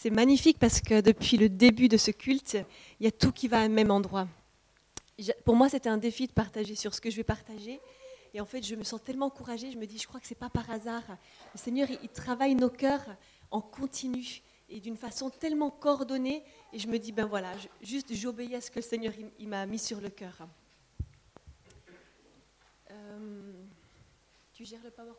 C'est magnifique parce que depuis le début de ce culte, il y a tout qui va au même endroit. Pour moi, c'était un défi de partager sur ce que je vais partager. Et en fait, je me sens tellement encouragée, je me dis, je crois que ce n'est pas par hasard. Le Seigneur, il travaille nos cœurs en continu et d'une façon tellement coordonnée. Et je me dis, ben voilà, j'obéis à ce que le Seigneur il m'a mis sur le cœur. Tu gères le PowerPoint ?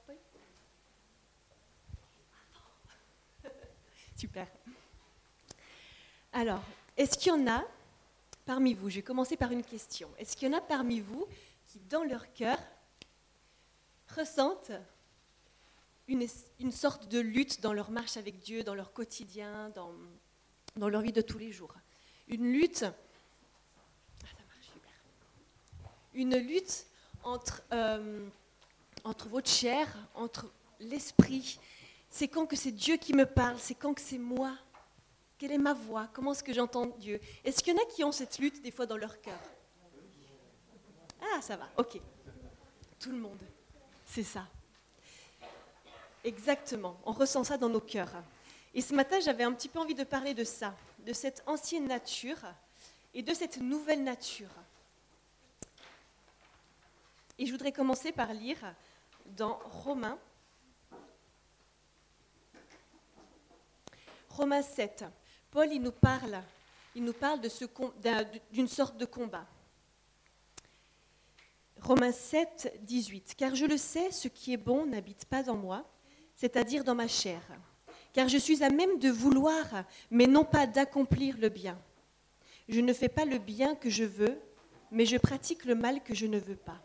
Super. Alors, est-ce qu'il y en a parmi vous, je vais commencer par une question, est-ce qu'il y en a parmi vous qui, dans leur cœur, ressentent une sorte de lutte dans leur marche avec Dieu, dans leur quotidien, dans leur vie de tous les jours ? Une lutte, ça marche super. Une lutte entre votre chair, entre l'esprit. C'est quand que c'est Dieu qui me parle, c'est quand que c'est moi. Quelle est ma voix? Comment est-ce que j'entends Dieu? Est-ce qu'il y en a qui ont cette lutte des fois dans leur cœur? Ah, ça va, ok. Tout le monde, c'est ça. Exactement, on ressent ça dans nos cœurs. Et ce matin, j'avais un petit peu envie de parler de ça, de cette ancienne nature et de cette nouvelle nature. Et je voudrais commencer par lire dans Romains 7. Paul, il nous parle d'une sorte de combat. Romains 7, 18. « Car je le sais, ce qui est bon n'habite pas en moi, c'est-à-dire dans ma chair. Car je suis à même de vouloir, mais non pas d'accomplir le bien. Je ne fais pas le bien que je veux, mais je pratique le mal que je ne veux pas. »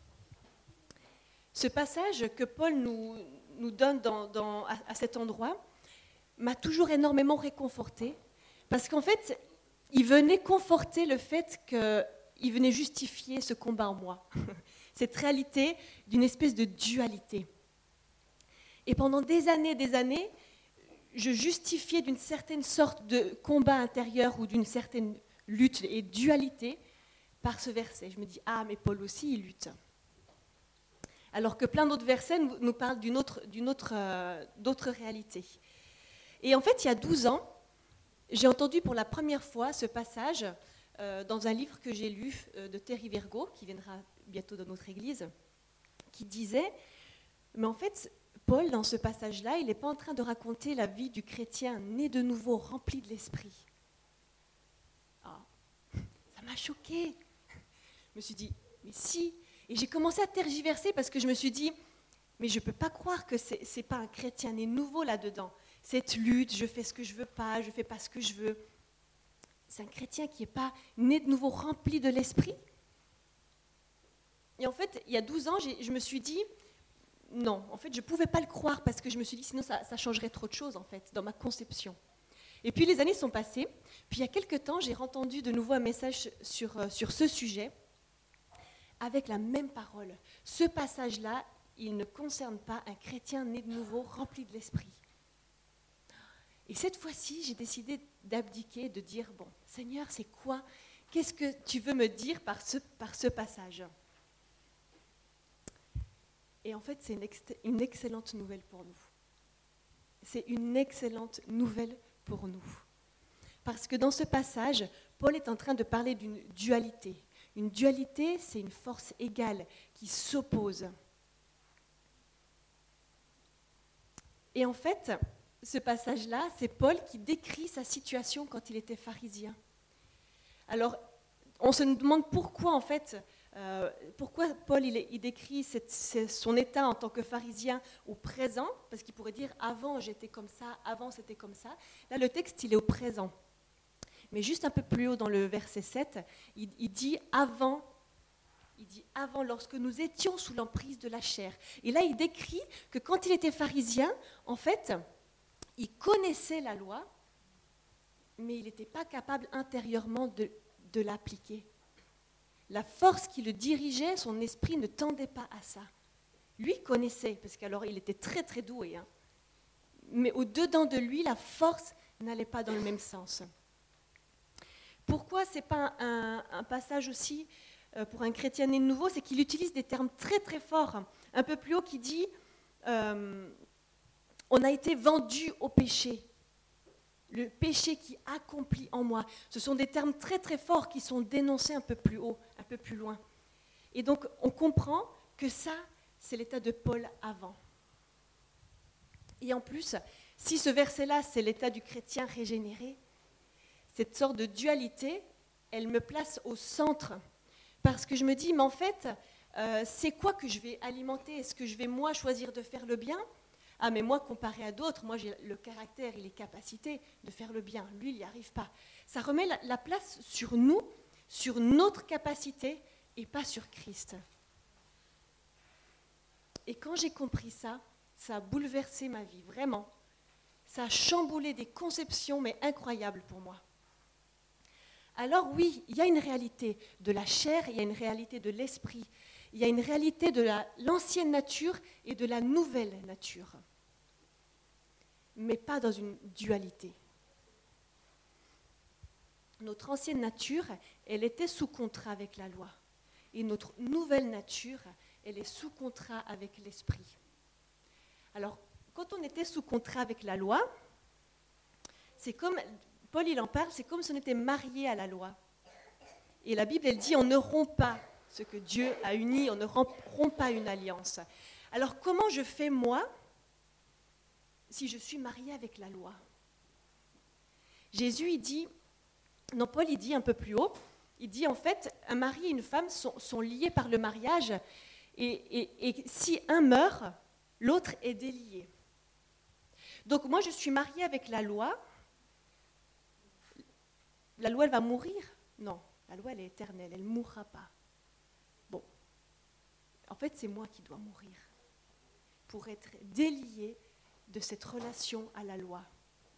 Ce passage que Paul nous donne à cet endroit m'a toujours énormément réconfortée, parce qu'en fait, il venait conforter le fait qu'il venait justifier ce combat en moi, cette réalité d'une espèce de dualité. Et pendant des années, je justifiais d'une certaine sorte de combat intérieur ou d'une certaine lutte et dualité par ce verset. Je me dis, ah, mais Paul aussi, il lutte. Alors que plein d'autres versets nous parlent d'autres réalités. Et en fait, il y a 12 ans, j'ai entendu pour la première fois ce passage dans un livre que j'ai lu de Terry Virgo, qui viendra bientôt dans notre église, qui disait, mais en fait, Paul, dans ce passage-là, il n'est pas en train de raconter la vie du chrétien né de nouveau, rempli de l'esprit. Ah, ça m'a choquée. Je me suis dit, mais si. Et j'ai commencé à tergiverser parce que je me suis dit, mais je ne peux pas croire que ce n'est pas un chrétien né nouveau là-dedans. Cette lutte, je fais ce que je ne veux pas, je ne fais pas ce que je veux. C'est un chrétien qui n'est pas né de nouveau, rempli de l'esprit. Et en fait, il y a 12 ans, je me suis dit, non, en fait, je ne pouvais pas le croire parce que je me suis dit, sinon ça changerait trop de choses, en fait, dans ma conception. Et puis les années sont passées, puis il y a quelques temps, j'ai entendu de nouveau un message sur ce sujet, avec la même parole. Ce passage-là, il ne concerne pas un chrétien né de nouveau, rempli de l'esprit. Et cette fois-ci, j'ai décidé d'abdiquer, de dire, bon, Seigneur, c'est quoi? Qu'est-ce que tu veux me dire par ce passage? Et en fait, c'est une excellente nouvelle pour nous. C'est une excellente nouvelle pour nous. Parce que dans ce passage, Paul est en train de parler d'une dualité. Une dualité, c'est une force égale qui s'oppose. Et en fait, ce passage-là, c'est Paul qui décrit sa situation quand il était pharisien. Alors, on se demande pourquoi, en fait, pourquoi Paul il décrit son état en tant que pharisien au présent, parce qu'il pourrait dire « avant j'étais comme ça, avant c'était comme ça ». Là, le texte, il est au présent. Mais juste un peu plus haut dans le verset 7, il dit « avant ». Il dit « avant, lorsque nous étions sous l'emprise de la chair ». Et là, il décrit que quand il était pharisien, en fait, il connaissait la loi, mais il n'était pas capable intérieurement de l'appliquer. La force qui le dirigeait, son esprit ne tendait pas à ça. Lui connaissait, parce qu'alors il était très très doué, hein. Mais au-dedans de lui, la force n'allait pas dans le même sens. Pourquoi ce n'est pas un passage aussi pour un chrétien né de nouveau? C'est qu'il utilise des termes très très forts. Un peu plus haut qui dit on a été vendu au péché. le péché qui accomplit en moi. Ce sont des termes très très forts qui sont dénoncés un peu plus haut, un peu plus loin. Et donc on comprend que ça, c'est l'état de Paul avant. Et en plus, si ce verset-là, c'est l'état du chrétien régénéré, cette sorte de dualité, elle me place au centre. Parce que je me dis, mais en fait, c'est quoi que je vais alimenter? Est-ce que je vais, moi, choisir de faire le bien? Ah, mais moi, comparé à d'autres, moi, j'ai le caractère et les capacités de faire le bien. Lui, il n'y arrive pas. Ça remet la place sur nous, sur notre capacité, et pas sur Christ. Et quand j'ai compris ça, ça a bouleversé ma vie, vraiment. Ça a chamboulé des conceptions, mais incroyables pour moi. Alors oui, il y a une réalité de la chair, il y a une réalité de l'esprit, il y a une réalité de l'ancienne nature et de la nouvelle nature, mais pas dans une dualité. Notre ancienne nature, elle était sous contrat avec la loi, et notre nouvelle nature, elle est sous contrat avec l'esprit. Alors, quand on était sous contrat avec la loi, c'est comme... Paul, il en parle, c'est comme si on était marié à la loi. Et la Bible, elle dit, on ne rompt pas ce que Dieu a uni, on ne rompt pas une alliance. Alors, comment je fais, moi, si je suis mariée avec la loi? Jésus, il dit, non, Paul, il dit un peu plus haut, il dit, en fait, un mari et une femme sont liés par le mariage, et si un meurt, l'autre est délié. Donc, moi, je suis mariée avec la loi, elle va mourir? Non, la loi, elle est éternelle, elle ne mourra pas. Bon, en fait, c'est moi qui dois mourir pour être délié de cette relation à la loi.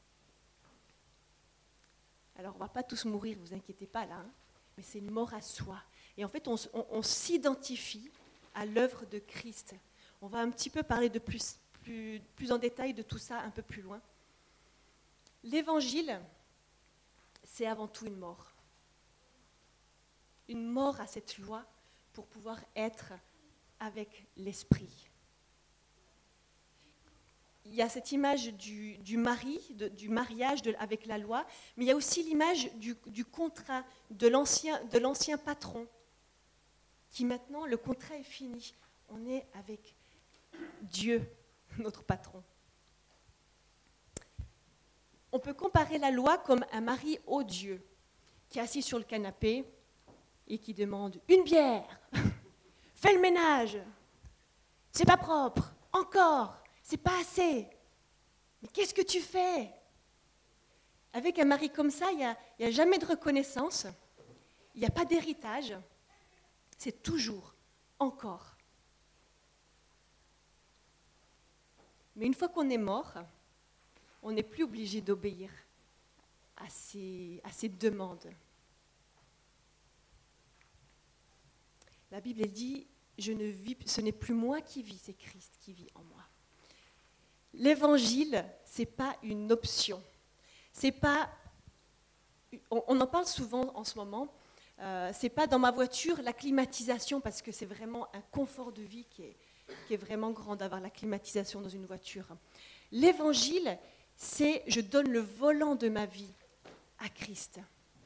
Alors, on ne va pas tous mourir, ne vous inquiétez pas là, hein, mais c'est une mort à soi. Et en fait, on s'identifie à l'œuvre de Christ. On va un petit peu parler de plus en détail de tout ça un peu plus loin. L'évangile, c'est avant tout une mort. Une mort à cette loi pour pouvoir être avec l'esprit. Il y a cette image du mariage avec la loi, mais il y a aussi l'image du contrat, de l'ancien patron, qui maintenant, le contrat est fini. On est avec Dieu, notre patron. On peut comparer la loi comme un mari odieux qui est assis sur le canapé et qui demande « une bière, fais le ménage, c'est pas propre, encore, c'est pas assez, mais qu'est-ce que tu fais ?» Avec un mari comme ça, il n'y a jamais de reconnaissance, il n'y a pas d'héritage, c'est toujours « encore ». Mais une fois qu'on est mort, on n'est plus obligé d'obéir à ces demandes. La Bible elle dit, ce n'est plus moi qui vis, c'est Christ qui vit en moi. L'évangile, ce n'est pas une option. C'est pas, on en parle souvent en ce moment, ce n'est pas dans ma voiture la climatisation, parce que c'est vraiment un confort de vie qui est vraiment grand d'avoir la climatisation dans une voiture. L'évangile, c'est je donne le volant de ma vie à Christ.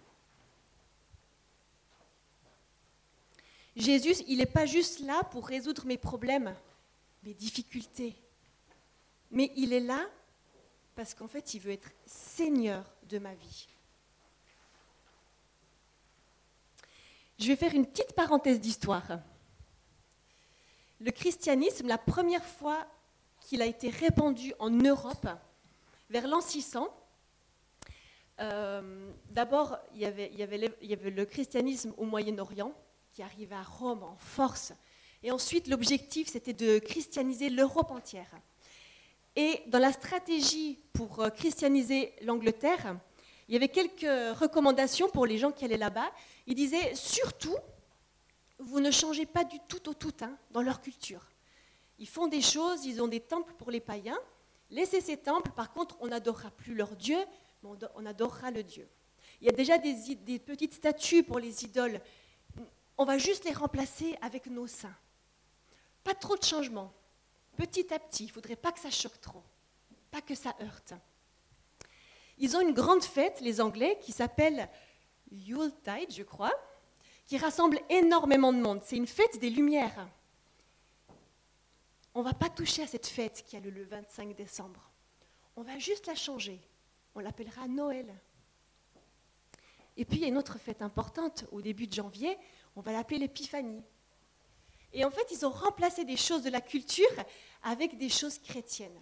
Jésus, il n'est pas juste là pour résoudre mes problèmes, mes difficultés, mais il est là parce qu'en fait, il veut être Seigneur de ma vie. Je vais faire une petite parenthèse d'histoire. Le christianisme, la première fois qu'il a été répandu en Europe, vers l'an 600, d'abord, il y avait le christianisme au Moyen-Orient, qui arrivait à Rome en force. Et ensuite, l'objectif, c'était de christianiser l'Europe entière. Et dans la stratégie pour christianiser l'Angleterre, il y avait quelques recommandations pour les gens qui allaient là-bas. Ils disaient, surtout, vous ne changez pas du tout au tout dans leur culture. Ils font des choses, ils ont des temples pour les païens. Laissez ces temples, par contre, on n'adorera plus leur Dieu, mais on adorera le Dieu. Il y a déjà des petites statues pour les idoles. On va juste les remplacer avec nos saints. Pas trop de changements. Petit à petit, il ne faudrait pas que ça choque trop, pas que ça heurte. Ils ont une grande fête, les Anglais, qui s'appelle Yuletide, je crois, qui rassemble énormément de monde. C'est une fête des Lumières. On ne va pas toucher à cette fête qui a lieu le 25 décembre. On va juste la changer. On l'appellera Noël. Et puis, il y a une autre fête importante, au début de janvier, on va l'appeler l'Épiphanie. Et en fait, ils ont remplacé des choses de la culture avec des choses chrétiennes.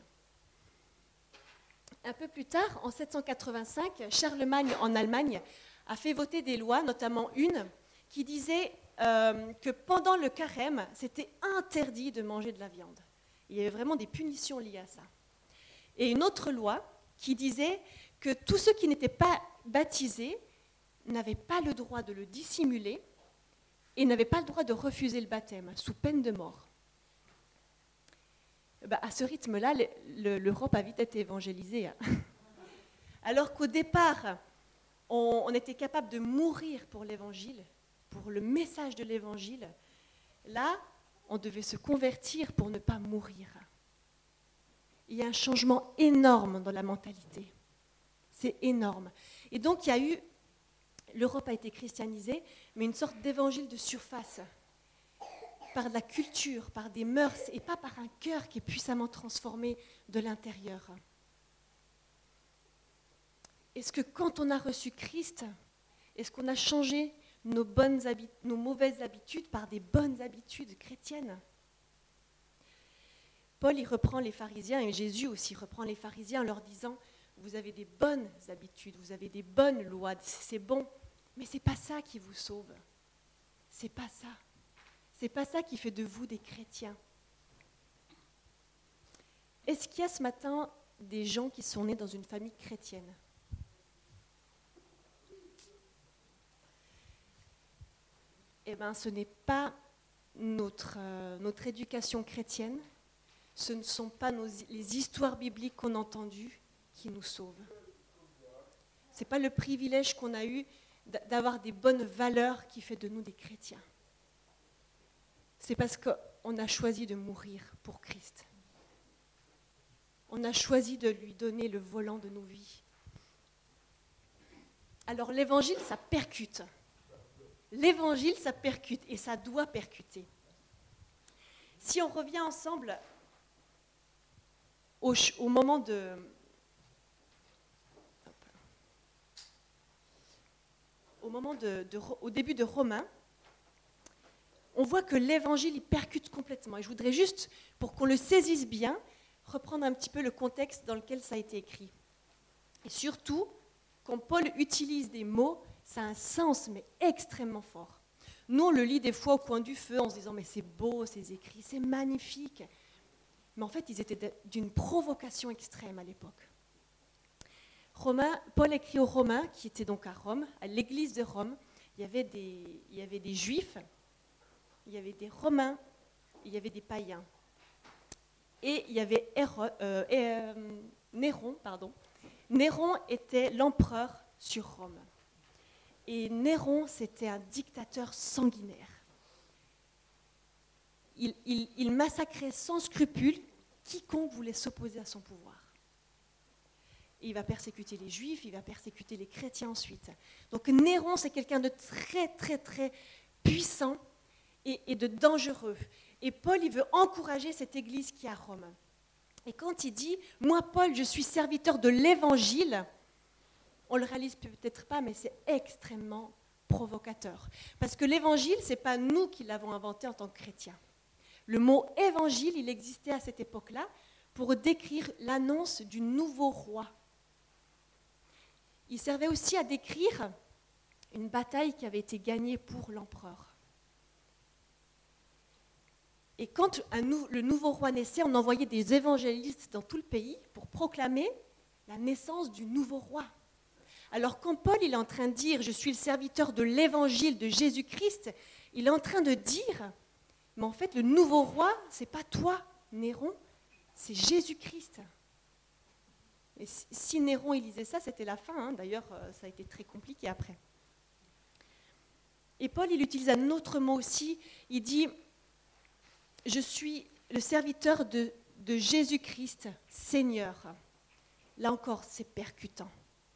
Un peu plus tard, en 785, Charlemagne, en Allemagne, a fait voter des lois, notamment une, qui disait que pendant le carême, c'était interdit de manger de la viande. Il y avait vraiment des punitions liées à ça. Et une autre loi qui disait que tous ceux qui n'étaient pas baptisés n'avaient pas le droit de le dissimuler et n'avaient pas le droit de refuser le baptême, sous peine de mort. À ce rythme-là, l'Europe a vite été évangélisée. Hein. Alors qu'au départ, on était capable de mourir pour l'Évangile, pour le message de l'Évangile. Là, on devait se convertir pour ne pas mourir. Il y a un changement énorme dans la mentalité. C'est énorme. Et donc, l'Europe a été christianisée, mais une sorte d'évangile de surface, par de la culture, par des mœurs, et pas par un cœur qui est puissamment transformé de l'intérieur. Est-ce que quand on a reçu Christ, est-ce qu'on a changé nos mauvaises habitudes par des bonnes habitudes chrétiennes ? Paul, il reprend les pharisiens, et Jésus aussi reprend les pharisiens en leur disant « Vous avez des bonnes habitudes, vous avez des bonnes lois, c'est bon, mais ce n'est pas ça qui vous sauve. C'est pas ça. C'est pas ça qui fait de vous des chrétiens. » Est-ce qu'il y a ce matin des gens qui sont nés dans une famille chrétienne ? Eh bien, ce n'est pas notre éducation chrétienne, ce ne sont pas les histoires bibliques qu'on a entendues qui nous sauvent. Ce n'est pas le privilège qu'on a eu d'avoir des bonnes valeurs qui fait de nous des chrétiens. C'est parce qu'on a choisi de mourir pour Christ. On a choisi de lui donner le volant de nos vies. Alors l'évangile, ça percute. L'évangile, ça percute et ça doit percuter. Si on revient ensemble au début de Romains, on voit que l'évangile, il percute complètement. Et je voudrais juste, pour qu'on le saisisse bien, reprendre un petit peu le contexte dans lequel ça a été écrit. Et surtout, quand Paul utilise des mots, ça a un sens, mais extrêmement fort. Nous, on le lit des fois au coin du feu en se disant « mais c'est beau, ces écrits, c'est magnifique ». Mais en fait, ils étaient d'une provocation extrême à l'époque. Paul écrit aux Romains, qui étaient donc à Rome, à l'église de Rome. Il y avait des Juifs, il y avait des Romains, il y avait des païens. Et il y avait Néron. Néron était l'empereur sur Rome. Et Néron, c'était un dictateur sanguinaire. Il massacrait sans scrupule quiconque voulait s'opposer à son pouvoir. Et il va persécuter les Juifs, il va persécuter les chrétiens ensuite. Donc Néron, c'est quelqu'un de très, très, très puissant et de dangereux. Et Paul, il veut encourager cette église qui est à Rome. Et quand il dit « Moi, Paul, je suis serviteur de l'Évangile », on ne le réalise peut-être pas, mais c'est extrêmement provocateur. Parce que l'Évangile, ce n'est pas nous qui l'avons inventé en tant que chrétiens. Le mot « évangile », il existait à cette époque-là pour décrire l'annonce du nouveau roi. Il servait aussi à décrire une bataille qui avait été gagnée pour l'empereur. Et quand le nouveau roi naissait, on envoyait des évangélistes dans tout le pays pour proclamer la naissance du nouveau roi. Alors quand Paul il est en train de dire « Je suis le serviteur de l'évangile de Jésus-Christ », il est en train de dire « Mais en fait, le nouveau roi, ce n'est pas toi, Néron, c'est Jésus-Christ. » Et si Néron il lisait ça, c'était la fin. Hein. D'ailleurs, ça a été très compliqué après. Et Paul, il utilise un autre mot aussi. Il dit « Je suis le serviteur de Jésus-Christ, Seigneur. » Là encore, c'est percutant.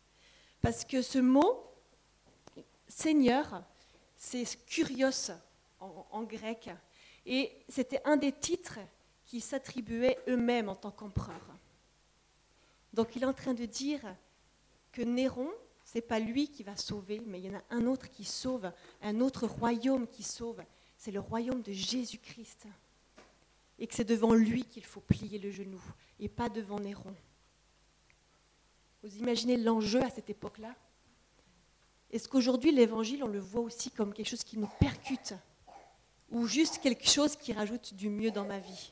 Parce que ce mot, Seigneur, c'est kurios en grec, et c'était un des titres qui s'attribuaient eux-mêmes en tant qu'empereurs. Donc il est en train de dire que Néron, ce n'est pas lui qui va sauver, mais il y en a un autre qui sauve, un autre royaume qui sauve. C'est le royaume de Jésus-Christ. Et que c'est devant lui qu'il faut plier le genou, et pas devant Néron. Vous imaginez l'enjeu à cette époque-là? Est-ce qu'aujourd'hui, l'évangile, on le voit aussi comme quelque chose qui nous percute, ou juste quelque chose qui rajoute du mieux dans ma vie?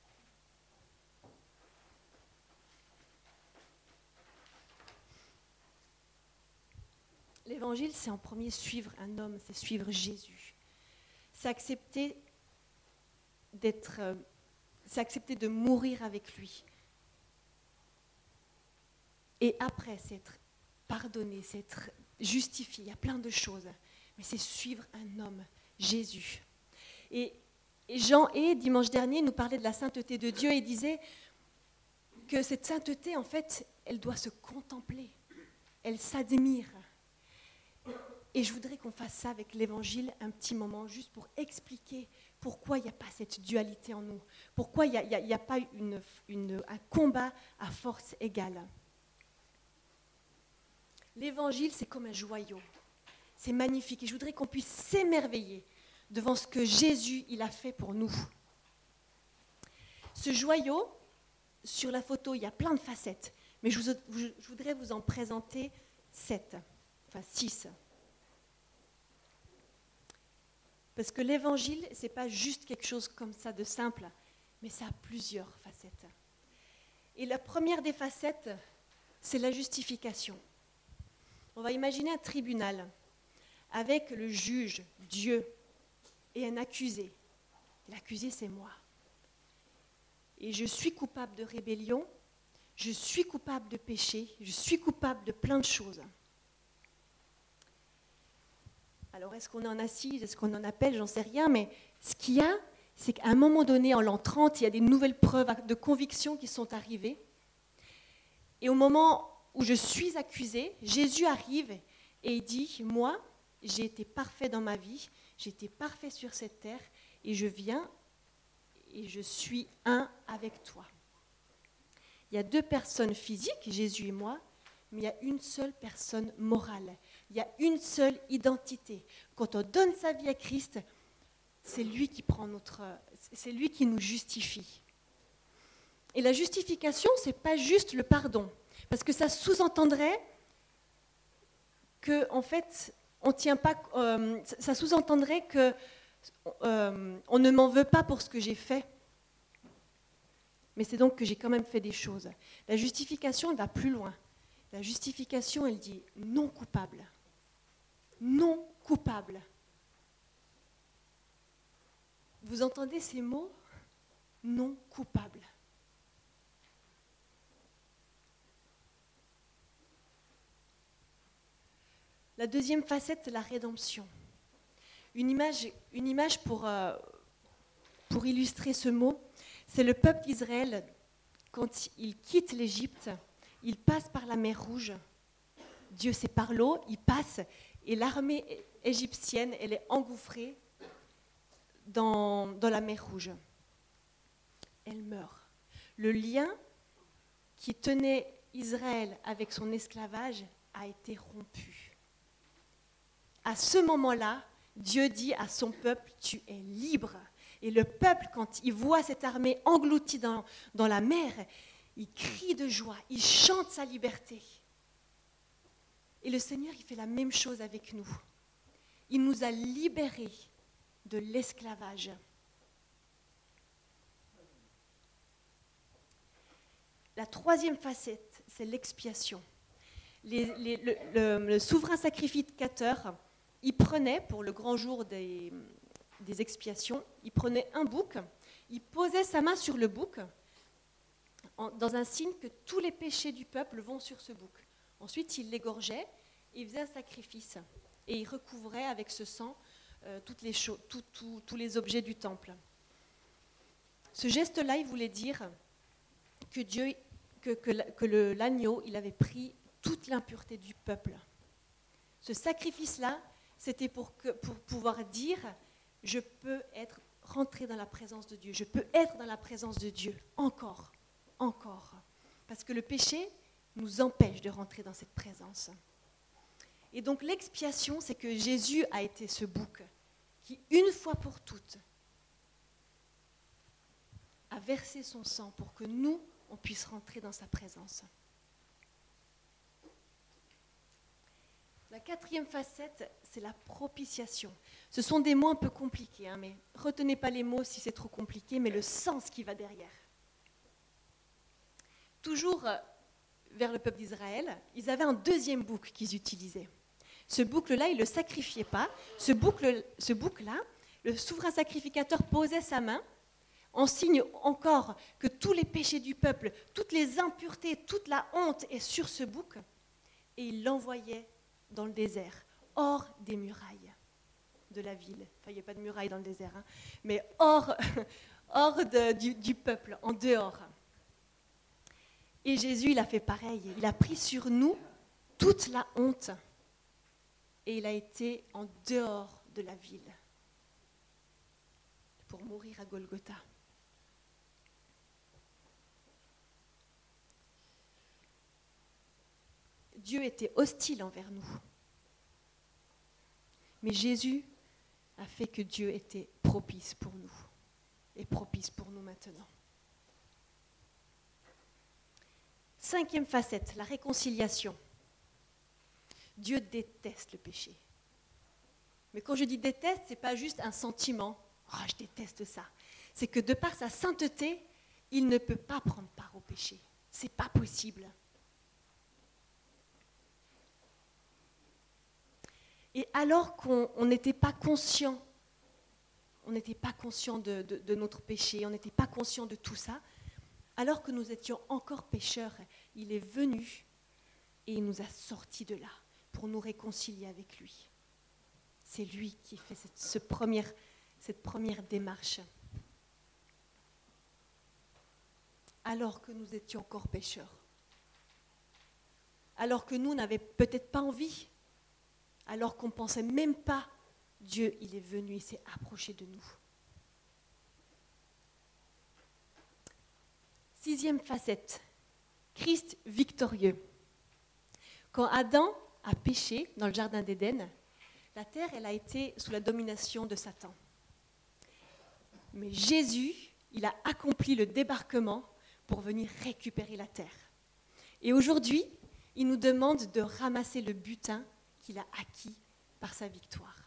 L'évangile, c'est en premier suivre un homme, c'est suivre Jésus. C'est accepter de mourir avec lui. Et après, c'est être pardonné, c'est être justifié. Il y a plein de choses. Mais c'est suivre un homme, Jésus. Et Jean dimanche dernier, nous parlait de la sainteté de Dieu et disait que cette sainteté, en fait, elle doit se contempler. Elle s'admire. Et je voudrais qu'on fasse ça avec l'Évangile un petit moment, juste pour expliquer pourquoi il n'y a pas cette dualité en nous, pourquoi il n'y a pas un combat à force égale. L'Évangile, c'est comme un joyau, c'est magnifique, et je voudrais qu'on puisse s'émerveiller devant ce que Jésus il a fait pour nous. Ce joyau, sur la photo, il y a plein de facettes, mais je voudrais vous en présenter 6. Parce que l'évangile, ce n'est pas juste quelque chose comme ça de simple, mais ça a plusieurs facettes. Et la première des facettes, c'est la justification. On va imaginer un tribunal avec le juge, Dieu, et un accusé. L'accusé, c'est moi. Et je suis coupable de rébellion, je suis coupable de péché, je suis coupable de plein de choses. Alors, est-ce qu'on en assise, est-ce qu'on en appelle, j'en sais rien, mais ce qu'il y a, c'est qu'à un moment donné, en l'an 30, il y a des nouvelles preuves de conviction qui sont arrivées. Et au moment où je suis accusée, Jésus arrive et il dit, moi, j'ai été parfait dans ma vie, j'ai été parfait sur cette terre, et je viens et je suis un avec toi. Il y a 2 personnes physiques, Jésus et moi, mais il y a une seule personne morale. Il y a une seule identité. Quand on donne sa vie à Christ, c'est lui qui nous justifie. Et la justification, ce n'est pas juste le pardon, parce que ça sous-entendrait que, en fait, on tient pas. Ça sous-entendrait que on ne m'en veut pas pour ce que j'ai fait. Mais c'est donc que j'ai quand même fait des choses. La justification, elle va plus loin. La justification, elle dit non coupable. Non coupable. Vous entendez ces mots? Non coupable. La deuxième facette, c'est la rédemption. Une image pour illustrer ce mot, c'est le peuple d'Israël, quand il quitte l'Égypte, il passe par la mer Rouge. Dieu sépare l'eau, il passe, et l'armée égyptienne, elle est engouffrée dans la mer Rouge. Elle meurt. Le lien qui tenait Israël avec son esclavage a été rompu. À ce moment-là, Dieu dit à son peuple, tu es libre. Et le peuple, quand il voit cette armée engloutie dans la mer, il crie de joie, il chante sa liberté. Et le Seigneur, il fait la même chose avec nous. Il nous a libérés de l'esclavage. La troisième facette, c'est l'expiation. Le souverain sacrificateur, il prenait, pour le grand jour des expiations, il prenait un bouc, il posait sa main sur le bouc, dans un signe que tous les péchés du peuple vont sur ce bouc. Ensuite, il l'égorgeait, il faisait un sacrifice, et il recouvrait avec ce sang tous les objets du temple. Ce geste-là, il voulait dire que l'agneau, il avait pris toute l'impureté du peuple. Ce sacrifice-là, c'était pour pouvoir dire, je peux rentrer dans la présence de Dieu, je peux être dans la présence de Dieu, encore. Parce que le péché nous empêche de rentrer dans cette présence. Et donc l'expiation, c'est que Jésus a été ce bouc qui, une fois pour toutes, a versé son sang pour que nous, on puisse rentrer dans sa présence. La quatrième facette, c'est la propitiation. Ce sont des mots un peu compliqués, mais retenez pas les mots si c'est trop compliqué, mais le sens qui va derrière. Toujours vers le peuple d'Israël, ils avaient un deuxième bouc qu'ils utilisaient. Ce bouc-là, ils ne le sacrifiaient pas. Ce bouc-là, le souverain sacrificateur posait sa main en signe encore que tous les péchés du peuple, toutes les impuretés, toute la honte est sur ce bouc, et il l'envoyait dans le désert, hors des murailles de la ville. Enfin, il n'y a pas de murailles dans le désert, mais hors du peuple, en dehors. Et Jésus, il a fait pareil. Il a pris sur nous toute la honte et il a été en dehors de la ville pour mourir à Golgotha. Dieu était hostile envers nous. Mais Jésus a fait que Dieu était propice pour nous et propice pour nous maintenant. Cinquième facette, la réconciliation. Dieu déteste le péché. Mais quand je dis déteste, ce n'est pas juste un sentiment. « Oh, je déteste ça ». C'est que de par sa sainteté, il ne peut pas prendre part au péché. Ce n'est pas possible. Et alors qu'on n'était pas conscient, de notre péché, on n'était pas conscient de tout ça, alors que nous étions encore pécheurs, il est venu et il nous a sortis de là pour nous réconcilier avec lui. C'est lui qui fait cette première démarche. Alors que nous étions encore pécheurs. Alors que nous n'avions peut-être pas envie. Alors qu'on ne pensait même pas, Dieu, il est venu, il s'est approché de nous. Sixième facette, Christ victorieux. Quand Adam a péché dans le jardin d'Éden, la terre, elle a été sous la domination de Satan. Mais Jésus, il a accompli le débarquement pour venir récupérer la terre. Et aujourd'hui, il nous demande de ramasser le butin qu'il a acquis par sa victoire.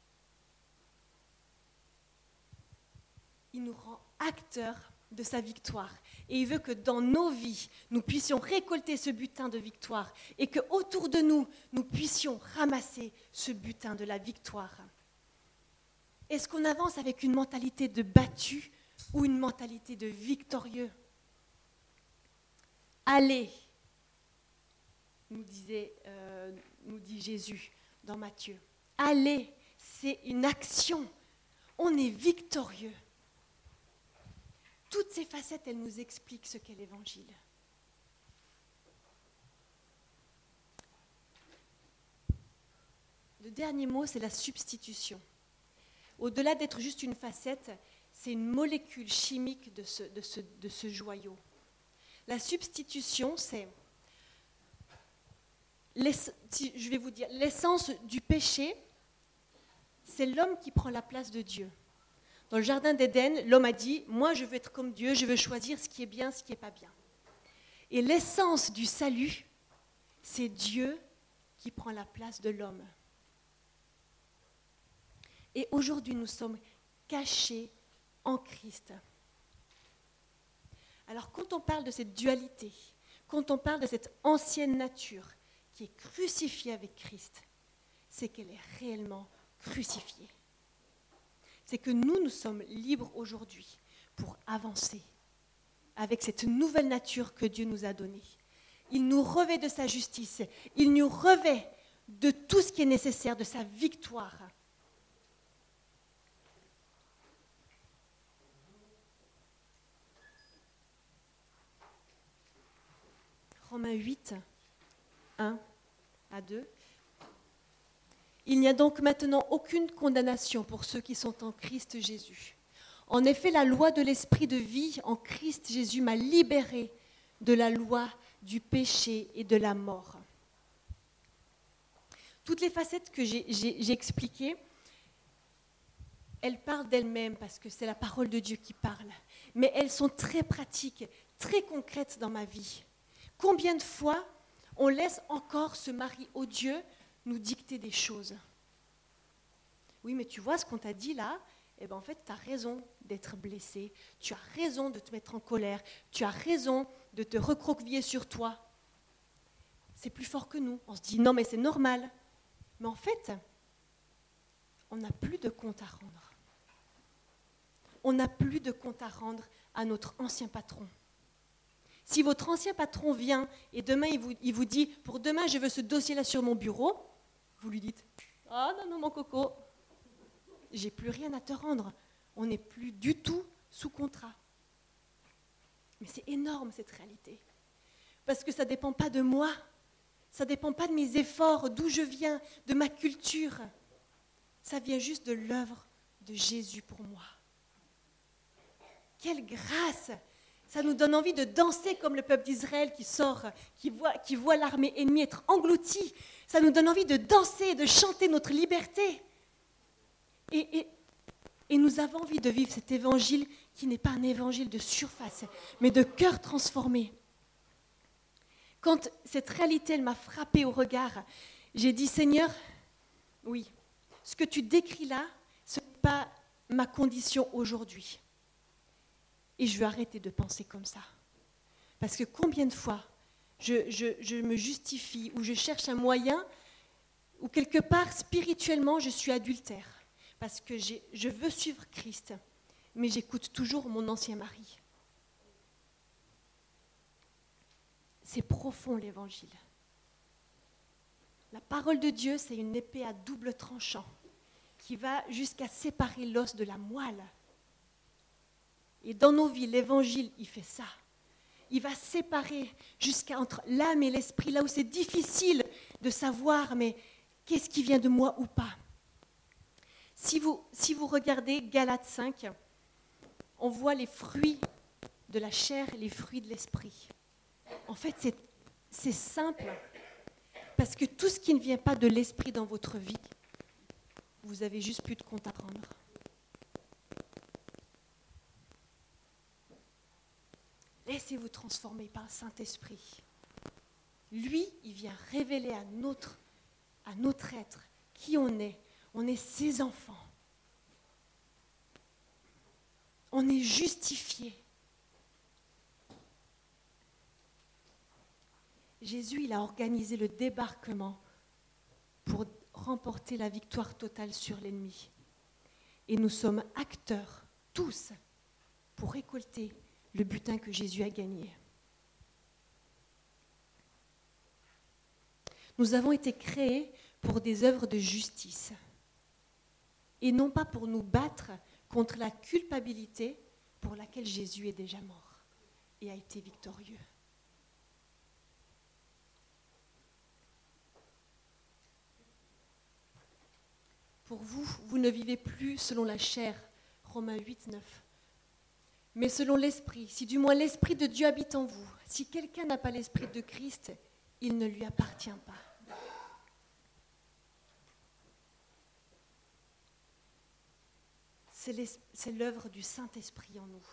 Il nous rend acteurs de sa victoire. Et il veut que dans nos vies, nous puissions récolter ce butin de victoire et qu'autour de nous, nous puissions ramasser ce butin de la victoire. Est-ce qu'on avance avec une mentalité de battu ou une mentalité de victorieux ? Allez, nous dit Jésus dans Matthieu. Allez, c'est une action. On est victorieux. Toutes ces facettes, elles nous expliquent ce qu'est l'Évangile. Le dernier mot, c'est la substitution. Au-delà d'être juste une facette, c'est une molécule chimique de ce joyau. La substitution, c'est, je vais vous dire, l'essence du péché, c'est l'homme qui prend la place de Dieu. Dans le jardin d'Éden, l'homme a dit « Moi, je veux être comme Dieu, je veux choisir ce qui est bien, ce qui n'est pas bien. » Et l'essence du salut, c'est Dieu qui prend la place de l'homme. Et aujourd'hui, nous sommes cachés en Christ. Alors, quand on parle de cette dualité, quand on parle de cette ancienne nature qui est crucifiée avec Christ, c'est qu'elle est réellement crucifiée. C'est que nous sommes libres aujourd'hui pour avancer avec cette nouvelle nature que Dieu nous a donnée. Il nous revêt de sa justice, il nous revêt de tout ce qui est nécessaire, de sa victoire. Romains 8, 1 à 2. Il n'y a donc maintenant aucune condamnation pour ceux qui sont en Christ Jésus. En effet, la loi de l'esprit de vie en Christ Jésus m'a libéré de la loi du péché et de la mort. Toutes les facettes que j'ai expliquées, elles parlent d'elles-mêmes parce que c'est la parole de Dieu qui parle. Mais elles sont très pratiques, très concrètes dans ma vie. Combien de fois on laisse encore ce mari odieux nous dicter des choses? Oui, mais tu vois ce qu'on t'a dit là, eh bien en fait, tu as raison d'être blessé, tu as raison de te mettre en colère, tu as raison de te recroqueviller sur toi. C'est plus fort que nous. On se dit non, mais c'est normal. Mais en fait, on n'a plus de compte à rendre. On n'a plus de compte à rendre à notre ancien patron. Si votre ancien patron vient et demain il vous dit « Pour demain, je veux ce dossier-là sur mon bureau », vous lui dites « Ah non, non, mon coco, j'ai plus rien à te rendre. On n'est plus du tout sous contrat. » Mais c'est énorme cette réalité. Parce que ça ne dépend pas de moi. Ça ne dépend pas de mes efforts, d'où je viens, de ma culture. Ça vient juste de l'œuvre de Jésus pour moi. Quelle grâce! Ça nous donne envie de danser comme le peuple d'Israël qui sort, qui voit l'armée ennemie être engloutie. Ça nous donne envie de danser, de chanter notre liberté. Et nous avons envie de vivre cet évangile qui n'est pas un évangile de surface, mais de cœur transformé. Quand cette réalité, elle m'a frappée au regard, j'ai dit, Seigneur, oui, ce que tu décris là, ce n'est pas ma condition aujourd'hui. Et je veux arrêter de penser comme ça. Parce que combien de fois je me justifie ou je cherche un moyen où quelque part, spirituellement, je suis adultère. Parce que je veux suivre Christ, mais j'écoute toujours mon ancien mari. C'est profond l'évangile. La parole de Dieu, c'est une épée à double tranchant qui va jusqu'à séparer l'os de la moelle. Et dans nos vies, l'évangile, il fait ça. Il va séparer entre l'âme et l'esprit, là où c'est difficile de savoir, mais qu'est-ce qui vient de moi ou pas. Si vous regardez Galates 5, on voit les fruits de la chair et les fruits de l'esprit. En fait, c'est simple, parce que tout ce qui ne vient pas de l'esprit dans votre vie, vous avez juste plus de compte à rendre. Laissez-vous transformer par le Saint-Esprit. Lui, il vient révéler à notre être qui on est. On est ses enfants. On est justifiés. Jésus, il a organisé le débarquement pour remporter la victoire totale sur l'ennemi. Et nous sommes acteurs, tous, pour récolter le butin que Jésus a gagné. Nous avons été créés pour des œuvres de justice et non pas pour nous battre contre la culpabilité pour laquelle Jésus est déjà mort et a été victorieux. Pour vous, vous ne vivez plus selon la chair, Romains 8, 9. Mais selon l'Esprit, si du moins l'Esprit de Dieu habite en vous, si quelqu'un n'a pas l'Esprit de Christ, il ne lui appartient pas. C'est l'œuvre du Saint-Esprit en nous.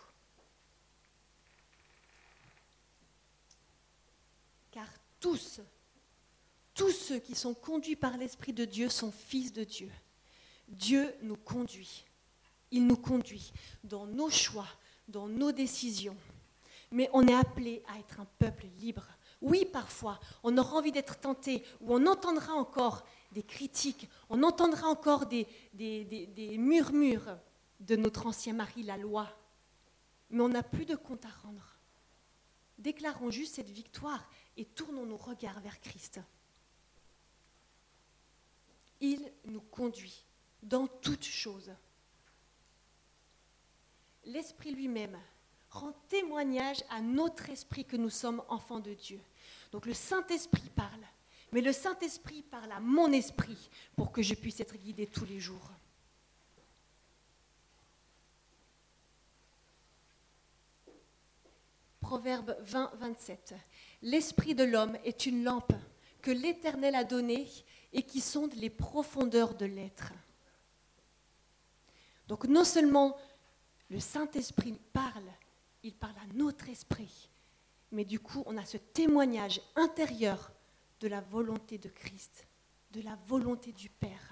Car tous ceux qui sont conduits par l'Esprit de Dieu sont fils de Dieu. Dieu nous conduit. Il nous conduit dans nos choix, dans nos décisions. Mais on est appelé à être un peuple libre. Oui, parfois, on aura envie d'être tenté, ou on entendra encore des critiques, on entendra encore des murmures de notre ancien mari, la loi. Mais on n'a plus de compte à rendre. Déclarons juste cette victoire et tournons nos regards vers Christ. Il nous conduit dans toutes choses. L'Esprit lui-même rend témoignage à notre esprit que nous sommes enfants de Dieu. Donc le Saint-Esprit parle, Mais le Saint-Esprit parle à mon esprit pour que je puisse être guidé tous les jours. Proverbe 20, 27. L'esprit de l'homme est une lampe que l'Éternel a donnée et qui sonde les profondeurs de l'être. Donc non seulement le Saint-Esprit parle, il parle à notre esprit, mais du coup on a ce témoignage intérieur de la volonté de Christ, de la volonté du Père.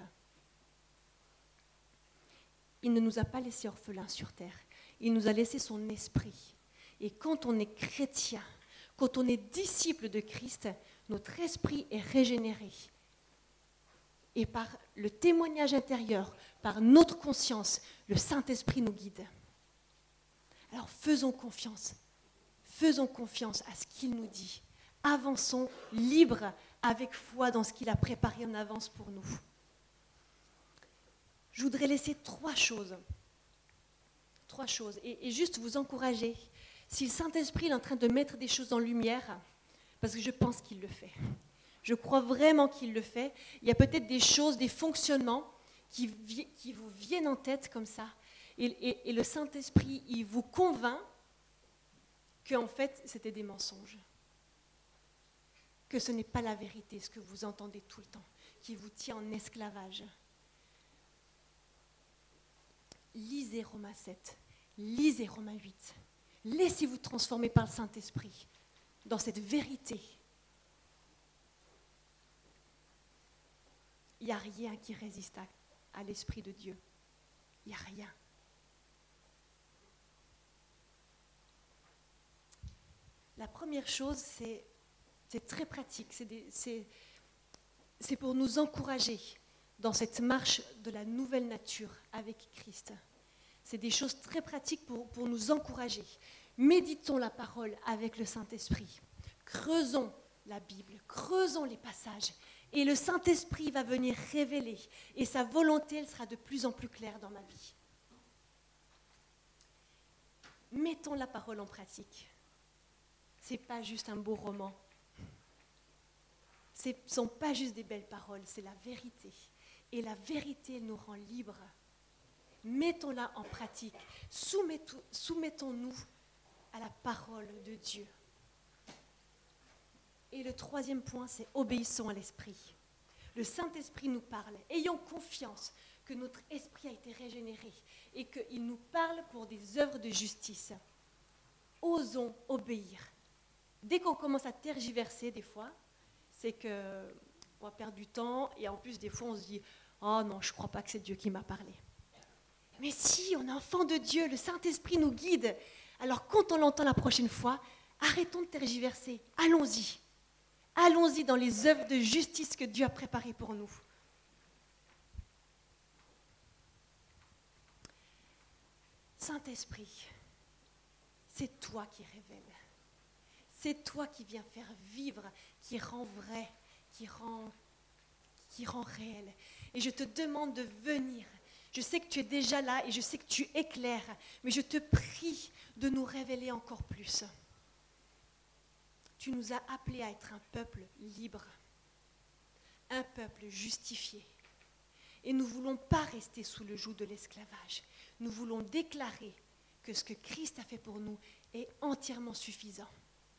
Il ne nous a pas laissés orphelins sur terre, il nous a laissé son esprit. Et quand on est chrétien, quand on est disciple de Christ, notre esprit est régénéré. Et par le témoignage intérieur, par notre conscience, le Saint-Esprit nous guide. Alors faisons confiance à ce qu'il nous dit. Avançons libres, avec foi dans ce qu'il a préparé en avance pour nous. Je voudrais laisser trois choses, et juste vous encourager. Si le Saint-Esprit est en train de mettre des choses en lumière, parce que je pense qu'il le fait, je crois vraiment qu'il le fait, il y a peut-être des choses, des fonctionnements qui vous viennent en tête comme ça, et le Saint-Esprit, il vous convainc qu'en fait, c'était des mensonges, que ce n'est pas la vérité, ce que vous entendez tout le temps, qui vous tient en esclavage. Lisez Romains 7, lisez Romains 8. Laissez-vous transformer par le Saint-Esprit dans cette vérité. Il n'y a rien qui résiste à l'Esprit de Dieu. Il n'y a rien. La première chose, c'est très pratique. C'est pour nous encourager dans cette marche de la nouvelle nature avec Christ. C'est des choses très pratiques pour nous encourager. Méditons la parole avec le Saint-Esprit. Creusons la Bible, creusons les passages. Et le Saint-Esprit va venir révéler. Et sa volonté, elle sera de plus en plus claire dans ma vie. Mettons la parole en pratique. Ce n'est pas juste un beau roman. Ce ne sont pas juste des belles paroles, c'est la vérité. Et la vérité, elle nous rend libres. Mettons-la en pratique. Soumettons-nous à la parole de Dieu. Et le troisième point, c'est obéissons à l'Esprit. Le Saint-Esprit nous parle. Ayons confiance que notre esprit a été régénéré et qu'il nous parle pour des œuvres de justice. Osons obéir. Dès qu'on commence à tergiverser des fois, c'est qu'on va perdre du temps et en plus des fois on se dit « Oh non, je ne crois pas que c'est Dieu qui m'a parlé ». Mais si, on est enfant de Dieu, le Saint-Esprit nous guide. Alors quand on l'entend la prochaine fois, arrêtons de tergiverser, allons-y. Allons-y dans les œuvres de justice que Dieu a préparées pour nous. Saint-Esprit, c'est toi qui révèles. C'est toi qui viens faire vivre, qui rend vrai, qui rend réel. Et je te demande de venir. Je sais que tu es déjà là et je sais que tu éclaires, mais je te prie de nous révéler encore plus. Tu nous as appelés à être un peuple libre, un peuple justifié. Et nous ne voulons pas rester sous le joug de l'esclavage. Nous voulons déclarer que ce que Christ a fait pour nous est entièrement suffisant.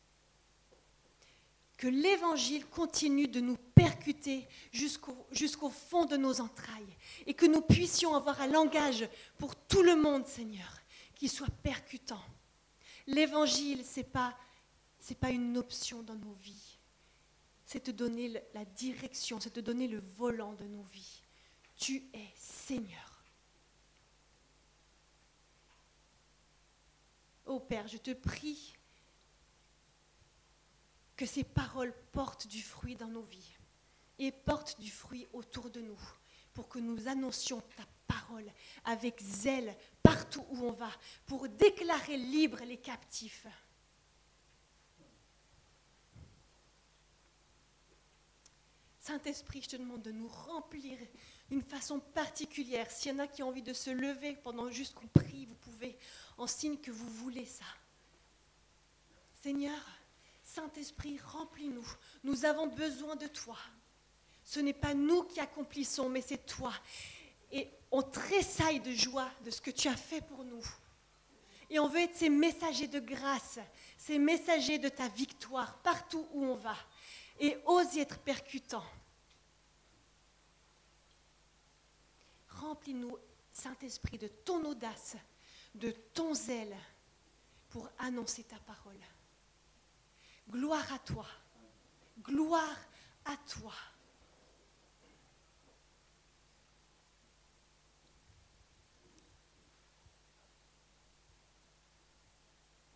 Que l'Évangile continue de nous percuter jusqu'au fond de nos entrailles et que nous puissions avoir un langage pour tout le monde, Seigneur, qui soit percutant. L'Évangile, ce n'est pas une option dans nos vies. C'est te donner la direction, c'est te donner le volant de nos vies. Tu es Seigneur. Ô Père, je te prie que ces paroles portent du fruit dans nos vies et portent du fruit autour de nous pour que nous annoncions ta parole avec zèle partout où on va pour déclarer libres les captifs. Saint-Esprit, je te demande de nous remplir d'une façon particulière. S'il y en a qui ont envie de se lever pendant juste qu'on prie, vous pouvez, en signe que vous voulez ça. Seigneur, Saint-Esprit, remplis-nous. Nous avons besoin de toi. Ce n'est pas nous qui accomplissons, mais c'est toi. Et on tressaille de joie de ce que tu as fait pour nous. Et on veut être ces messagers de grâce, ces messagers de ta victoire partout où on va. Et ose être percutant. Remplis-nous, Saint-Esprit, de ton audace, de ton zèle pour annoncer ta parole. Gloire à toi. Gloire à toi.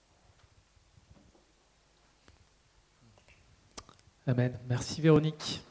Amen. Merci Véronique.